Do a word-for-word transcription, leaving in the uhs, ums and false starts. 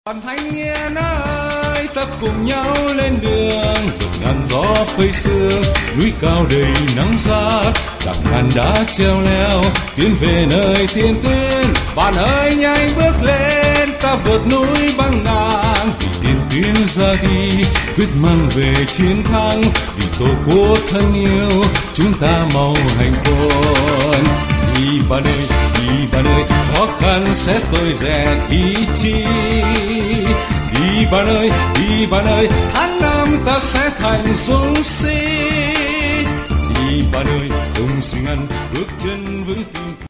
Đoàn thanh niên ơi, ta cùng nhau lên đường, vượt ngàn gió phơi sương, núi cao đầy nắng rát, đạp ngàn đá treo leo, tiến về nơi tiên tuyến. Bạn ơi nhanh bước lên, ta vượt núi băng ngàn, vì tiền tuyến ra đi, quyết mang về chiến thắng, vì tổ quốc thân yêu, chúng ta mau hành quân. Đi bạn ơi, đi bạn ơi, khó khăn sẽ tôi rèn ý chí. Đi bạn ơi, đi bạn ơi, tháng năm ta sẽ thành dũng sĩ. Đi bạn ơi, cùng xin ăn bước chân vững tin.